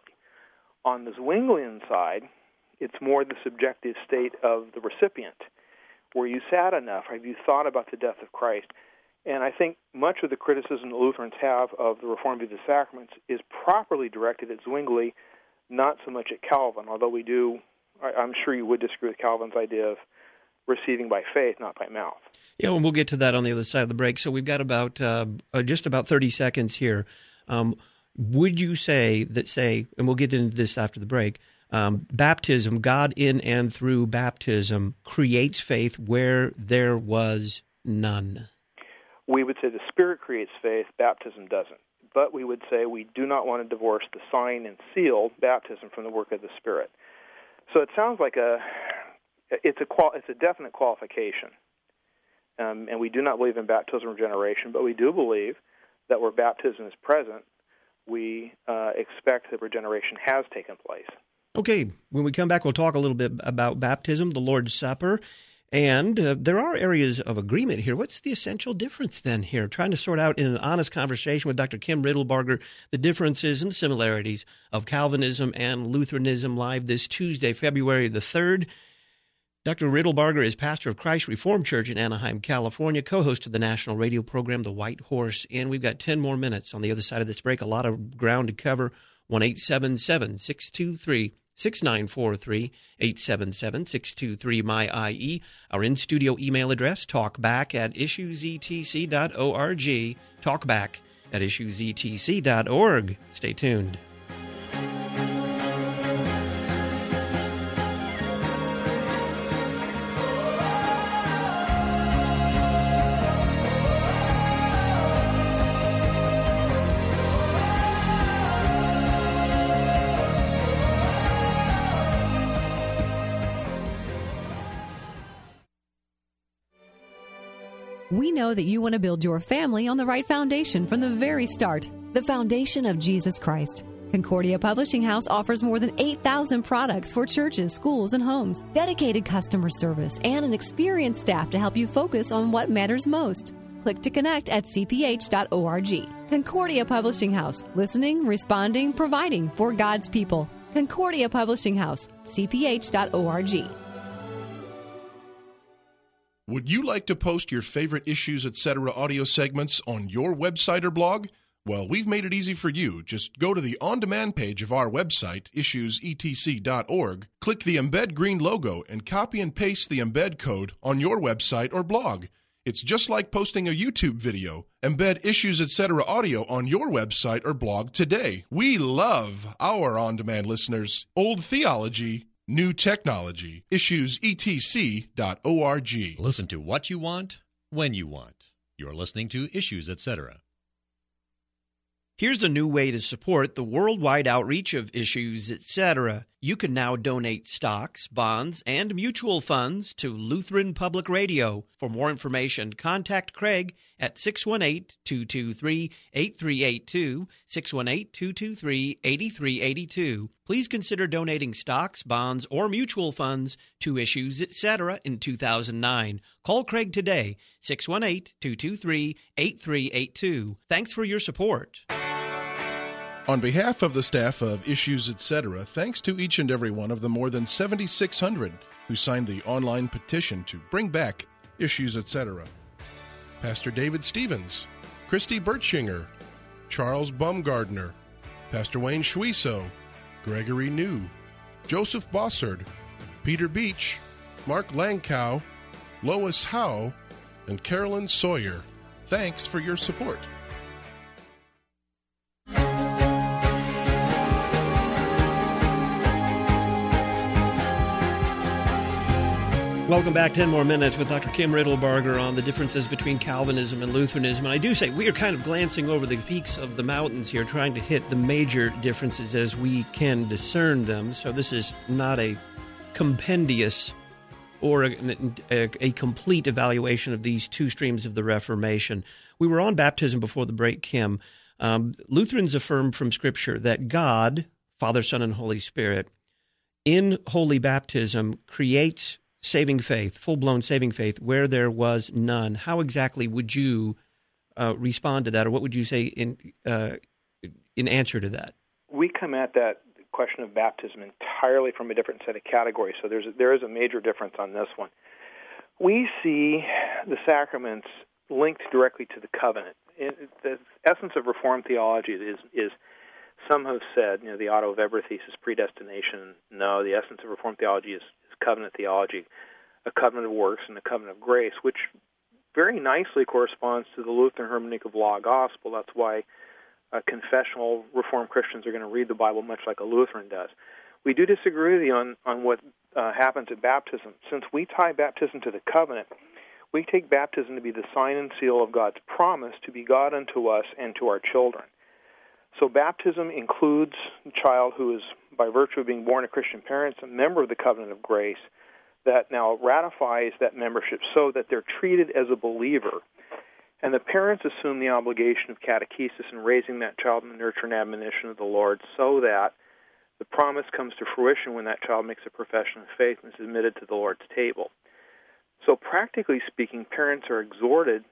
On the Zwinglian side, it's more the subjective state of the recipient. Were you sad enough? Have you thought about the death of Christ? And I think much of the criticism that Lutherans have of the Reformed view of the sacraments is properly directed at Zwingli, not so much at Calvin, although we do, I'm sure you would disagree with Calvin's idea of receiving by faith, not by mouth. Yeah, well, we'll get to that on the other side of the break. So we've got about uh, just about thirty seconds here. Um, would you say that, say, and we'll get into this after the break, Um, baptism, God in and through baptism, creates faith where there was none? We would say the Spirit creates faith, baptism doesn't. But we would say we do not want to divorce the sign and seal, baptism, from the work of the Spirit. So it sounds like a it's a qual, it's a definite qualification. Um, and we do not believe in baptism regeneration, but we do believe that where baptism is present, we uh, expect that regeneration has taken place. Okay, when we come back, we'll talk a little bit about baptism, the Lord's Supper, and uh, there are areas of agreement here. What's the essential difference then here? Trying to sort out in an honest conversation with Doctor Kim Riddlebarger the differences and similarities of Calvinism and Lutheranism, live this Tuesday, February the third. Doctor Riddlebarger is pastor of Christ Reformed Church in Anaheim, California, co-host of the national radio program The White Horse Inn. We've got ten more minutes on the other side of this break, a lot of ground to cover. one eight seven seven, six two three, six nine four three, eight seven seven, six two three, M Y I E. Our in-studio email address, talkback at issues e t c dot org, talkback at issues e t c dot org. Stay tuned. We know that you want to build your family on the right foundation from the very start, the foundation of Jesus Christ. Concordia Publishing House offers more than eight thousand products for churches, schools, and homes, dedicated customer service, and an experienced staff to help you focus on what matters most. Click to connect at c p h dot org. Concordia Publishing House, listening, responding, providing for God's people. Concordia Publishing House, c p h dot org. Would you like to post your favorite Issues Etc. audio segments on your website or blog? Well, we've made it easy for you. Just go to the on-demand page of our website, issues e t c dot org, click the Embed Green logo, and copy and paste the embed code on your website or blog. It's just like posting a YouTube video. Embed Issues Etc. audio on your website or blog today. We love our on-demand listeners. Old theology, new technology. issues e t c dot org. Listen to what you want, when you want. You're listening to Issues Etc. Here's a new way to support the worldwide outreach of Issues Etc. You can now donate stocks, bonds, and mutual funds to Lutheran Public Radio. For more information, contact Craig at six one eight, two two three, eight three eight two, six one eight, two two three, eight three eight two. Please consider donating stocks, bonds, or mutual funds to Issues Etc. in two thousand nine. Call Craig today, six one eight, two two three, eight three eight two. Thanks for your support. On behalf of the staff of Issues Etc., thanks to each and every one of the more than seventy-six hundred who signed the online petition to bring back Issues Etc. Pastor David Stevens, Christy Bertschinger, Charles Baumgardner, Pastor Wayne Schwieso, Gregory New, Joseph Bossard, Peter Beach, Mark Langkow, Lois Howe, and Carolyn Sawyer. Thanks for your support. Welcome back. Ten more minutes with Doctor Kim Riddlebarger on the differences between Calvinism and Lutheranism. And I do say we are kind of glancing over the peaks of the mountains here, trying to hit the major differences as we can discern them. So this is not a compendious or a, a, a complete evaluation of these two streams of the Reformation. We were on baptism before the break, Kim. Um, Lutherans affirm from Scripture that God, Father, Son, and Holy Spirit, in holy baptism creates saving faith, full-blown saving faith, where there was none. How exactly would you uh, respond to that, or what would you say in uh, in answer to that? We come at that question of baptism entirely from a different set of categories, so there's there is a major difference on this one. We see the sacraments linked directly to the covenant. It, the essence of Reformed theology is, is some have said, you know, the Otto Weber thesis, predestination. No, the essence of Reformed theology is covenant theology, a covenant of works and a covenant of grace, which very nicely corresponds to the Lutheran hermeneutic of law gospel. That's why uh, confessional Reformed Christians are going to read the Bible much like a Lutheran does. We do disagree with you on, on what uh, happens at baptism. Since we tie baptism to the covenant, we take baptism to be the sign and seal of God's promise to be God unto us and to our children. So baptism includes the child who is, by virtue of being born of Christian parents, a member of the covenant of grace that now ratifies that membership so that they're treated as a believer. And the parents assume the obligation of catechesis in raising that child in the nurture and admonition of the Lord so that the promise comes to fruition when that child makes a profession of faith and is admitted to the Lord's table. So practically speaking, parents are exhorted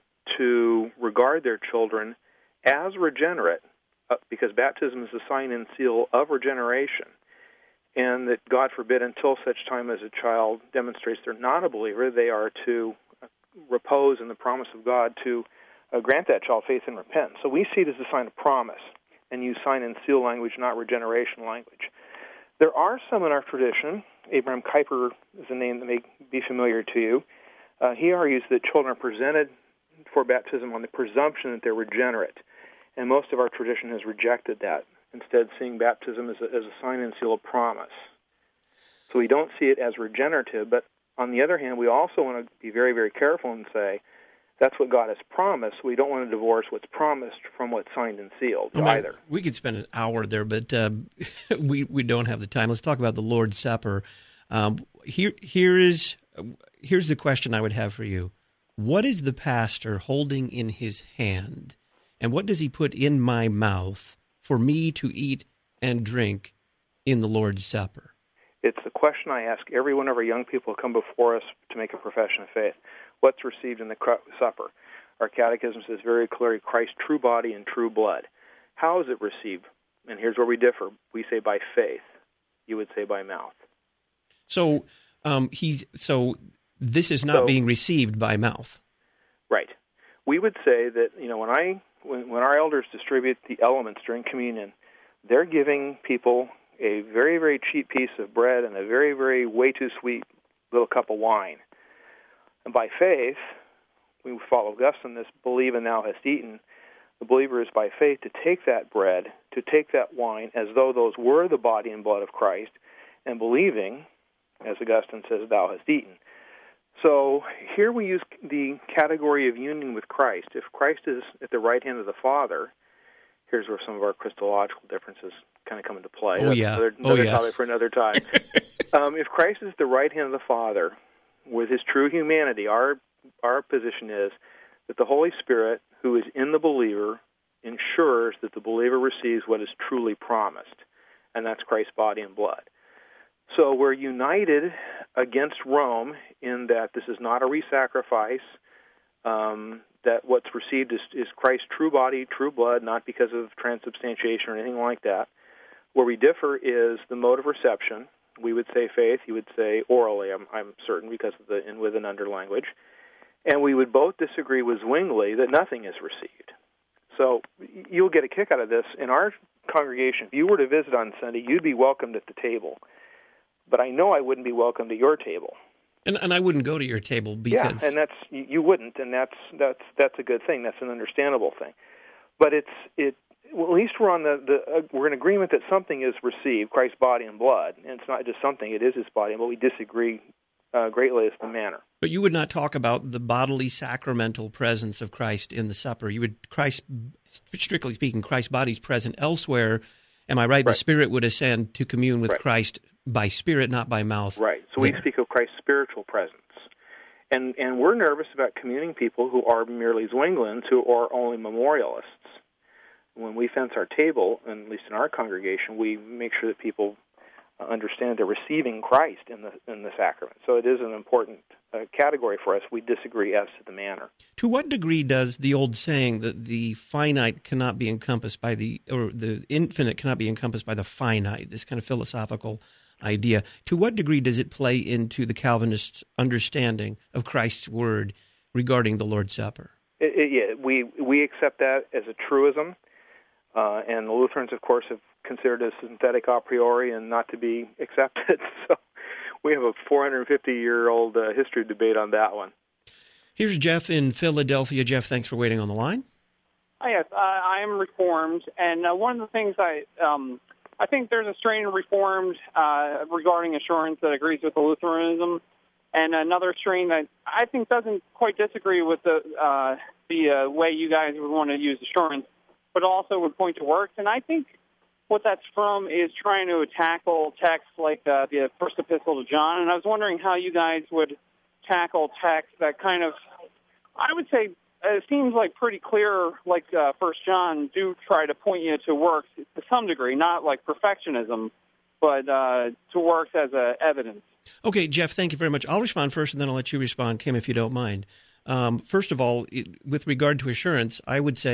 to regard their children as regenerate, Uh, because baptism is a sign and seal of regeneration. and that, God forbid, until such time as a child demonstrates they're not a believer, they are to repose in the promise of God to uh, grant that child faith and repentance. So we see it as a sign of promise and use sign and seal language, not regeneration language. There are some in our tradition. Abraham Kuyper is a name that may be familiar to you. Uh, he argues that children are presented for baptism on the presumption that they're regenerate, and most of our tradition has rejected that, instead seeing baptism as a, as a sign and seal of promise. So we don't see it as regenerative, but on the other hand, we also want to be very, very careful and say that's what God has promised. We don't want to divorce what's promised from what's signed and sealed well, either. We could spend an hour there, but uh, we we don't have the time. Let's talk about the Lord's Supper. Um, here here is here's the question I would have for you. What is the pastor holding in his hand, and what does he put in my mouth for me to eat and drink in the Lord's Supper? It's the question I ask every one of our young people who come before us to make a profession of faith. What's received in the supper? Our catechism says very clearly, Christ's true body and true blood. How is it received? And here's where we differ. We say by faith. You would say by mouth. So um, he. So this is not so, being received by mouth. Right. We would say that, you know, when I when, when our elders distribute the elements during communion, they're giving people a very, very cheap piece of bread and a very, very way too sweet little cup of wine. And by faith, we follow Augustine, this believe and thou hast eaten. The believer is by faith to take that bread, to take that wine as though those were the body and blood of Christ, and believing, as Augustine says, thou hast eaten. So here we use the category of union with Christ. If Christ is at the right hand of the Father, here's where some of our Christological differences kind of come into play. Oh, That's yeah. Another, oh, another yeah. topic for another time. um, if Christ is at the right hand of the Father, with his true humanity, our our position is that the Holy Spirit, who is in the believer, ensures that the believer receives what is truly promised, and that's Christ's body and blood. So we're united against Rome in that this is not a re-sacrifice, um, that what's received is, is Christ's true body, true blood, not because of transubstantiation or anything like that. Where we differ is the mode of reception. We would say faith, you would say orally, I'm, I'm certain, because of the in with and under language. And we would both disagree with Zwingli that nothing is received. So you'll get a kick out of this. In our congregation, if you were to visit on Sunday, you'd be welcomed at the table. But I know I wouldn't be welcomed at your table. And, and I wouldn't go to your table because... Yeah, and that's you wouldn't, and that's that's that's a good thing. That's an understandable thing. But it's it. Well, at least we're on the, the uh, we're in agreement that something is received, Christ's body and blood, and it's not just something; it is His body. But we disagree uh, greatly as to the manner. But you would not talk about the bodily sacramental presence of Christ in the supper. You would Christ, strictly speaking, Christ's body is present elsewhere. Am I right? right? The Spirit would ascend to commune with right. Christ by Spirit, not by mouth. Right. So there. we speak of Christ's spiritual presence. And and we're nervous about communing people who are merely Zwinglians, who are only memorialists. When we fence our table, and at least in our congregation, we make sure that people understand they're receiving Christ in the in the sacrament. So it is an important uh, category for us. We disagree as to the manner. To what degree does the old saying that the finite cannot be encompassed by the, or the infinite cannot be encompassed by the finite, this kind of philosophical idea, to what degree does it play into the Calvinist understanding of Christ's word regarding the Lord's Supper? It, it, yeah, we we accept that as a truism, uh, and the Lutherans, of course, have considered it synthetic a priori and not to be accepted. So we have a four hundred fifty year old uh, history debate on that one. Here's Jeff in Philadelphia. Jeff, thanks for waiting on the line. Hi, yes, uh, I am Reformed, and uh, one of the things I um, I think there's a strain of Reformed uh, regarding assurance that agrees with the Lutheranism, and another strain that I think doesn't quite disagree with the uh, the uh, way you guys would want to use assurance, but also would point to works. And I think what that's from is trying to tackle texts like uh, the First Epistle to John, and I was wondering how you guys would tackle texts that kind of, I would say, it seems like pretty clear, like uh, First John, do try to point you to works to some degree, not like perfectionism, but uh, to works as a evidence. Okay, Jeff, thank you very much. I'll respond first, and then I'll let you respond, Kim, if you don't mind. Um, first of all, it, with regard to assurance, I would say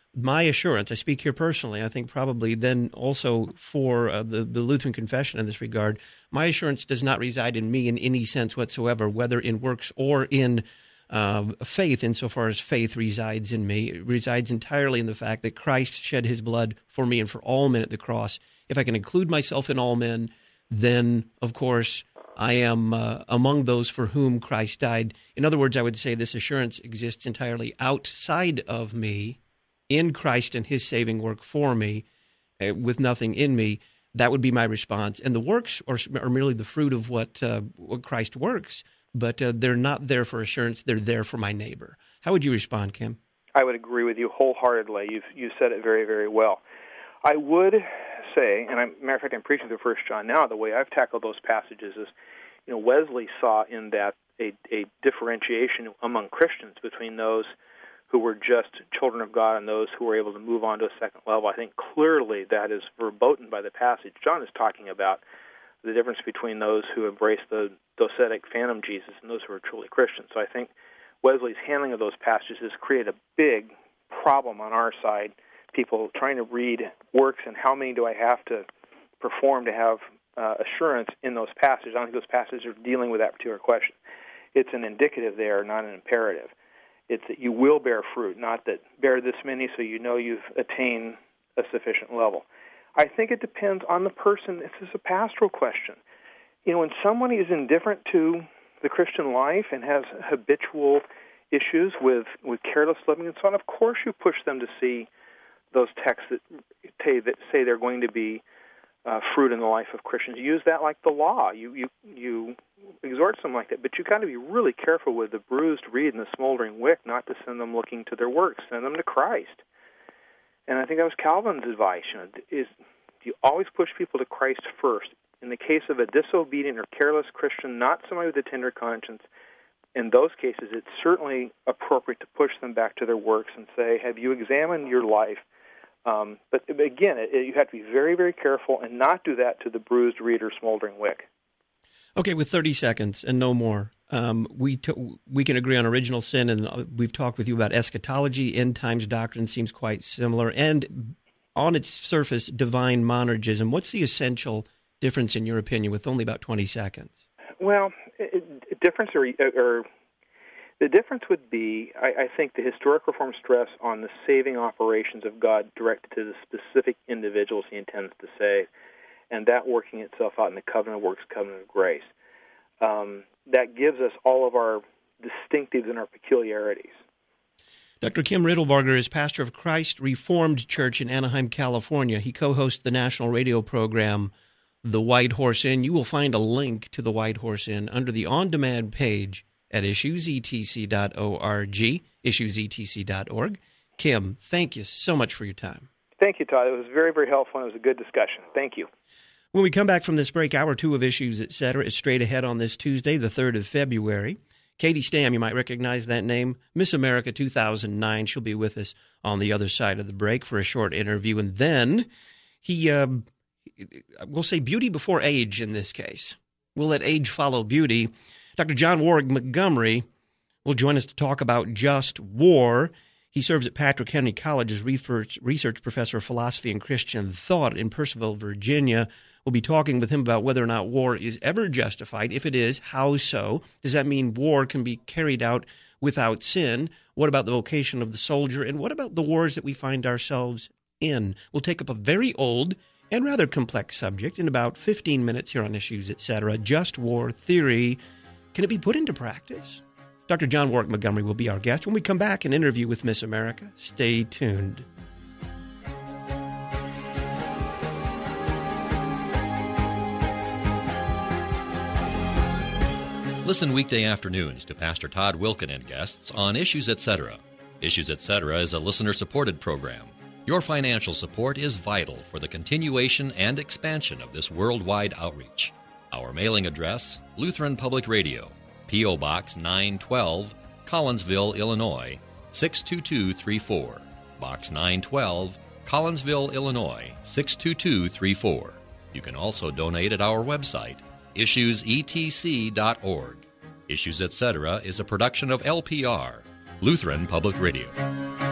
my assurance, I speak here personally, I think probably then also for uh, the, the Lutheran Confession in this regard, my assurance does not reside in me in any sense whatsoever, whether in works or in uh, faith, insofar as faith resides in me. It resides entirely in the fact that Christ shed his blood for me and for all men at the cross. If I can include myself in all men, then, of course, I am uh, among those for whom Christ died. In other words, I would say this assurance exists entirely outside of me, in Christ and his saving work for me, uh, with nothing in me. That would be my response. And the works are, are merely the fruit of what, uh, what Christ works, but uh, they're not there for assurance. They're there for my neighbor. How would you respond, Kim? I would agree with you wholeheartedly. You've you said it very, very well. I would say, and I'm, matter of fact, I'm preaching through First John now, the way I've tackled those passages is, you know, Wesley saw in that a, a differentiation among Christians between those who were just children of God and those who were able to move on to a second level. I think clearly that is verboten by the passage. John is talking about the difference between those who embrace the docetic phantom Jesus and those who are truly Christians. So I think Wesley's handling of those passages has created a big problem on our side, people trying to read works and how many do I have to perform to have uh, assurance in those passages. I don't think those passages are dealing with that particular question. It's an indicative there, not an imperative. It's that you will bear fruit, not that bear this many so you know you've attained a sufficient level. I think it depends on the person. This is a pastoral question. You know, when somebody is indifferent to the Christian life and has habitual issues with, with careless living and so on, of course you push them to see those texts that say, that say they're going to be uh, fruit in the life of Christians. You use that like the law. You you you exhort something like that. But you've got to be really careful with the bruised reed and the smoldering wick not to send them looking to their works. Send them to Christ. And I think that was Calvin's advice. You know, is you always push people to Christ first. In the case of a disobedient or careless Christian, not somebody with a tender conscience, in those cases it's certainly appropriate to push them back to their works and say, have you examined your life? Um, but again, it, it, you have to be very, very careful and not do that to the bruised reed or smoldering wick. Okay, with thirty seconds and no more, um, we t- we can agree on original sin, and we've talked with you about eschatology. End times doctrine seems quite similar, and on its surface, divine monergism. What's the essential difference, in your opinion, with only about twenty seconds? Well, it, it, difference or, or the difference would be, I, I think, the historic reform stress on the saving operations of God directed to the specific individuals he intends to save, and that working itself out in the covenant of works, covenant of grace. Um, that gives us all of our distinctives and our peculiarities. Doctor Kim Riddlebarger is pastor of Christ Reformed Church in Anaheim, California. He co-hosts the national radio program, The White Horse Inn. You will find a link to The White Horse Inn under the on-demand page at issues e t c dot org, issues e t c dot org. Kim, thank you so much for your time. Thank you, Todd. It was very, very helpful, and it was a good discussion. Thank you. When we come back from this break, hour two of Issues, et cetera, is straight ahead on this Tuesday, the third of February. Katie Stam, you might recognize that name, Miss America two thousand nine. She'll be with us on the other side of the break for a short interview. And then he, uh, we'll say beauty before age in this case. We'll let age follow beauty. Doctor John Warwick Montgomery will join us to talk about just war. He serves at Patrick Henry College as research, research professor of philosophy and Christian thought in Purcellville, Virginia. We'll be talking with him about whether or not war is ever justified. If it is, how so? Does that mean war can be carried out without sin? What about the vocation of the soldier? And what about the wars that we find ourselves in? We'll take up a very old and rather complex subject in about fifteen minutes here on Issues, et cetera. Just war theory. Can it be put into practice? Doctor John Warwick Montgomery will be our guest when we come back and interview with Miss America. Stay tuned. Listen weekday afternoons to Pastor Todd Wilken and guests on Issues, et cetera. Issues, et cetera is a listener-supported program. Your financial support is vital for the continuation and expansion of this worldwide outreach. Our mailing address, Lutheran Public Radio, P O. Box nine twelve, Collinsville, Illinois, six two two three four. Box nine twelve, Collinsville, Illinois, six two two three four. You can also donate at our website, issues e t c dot org. Issues, et cetera is a production of L P R, Lutheran Public Radio.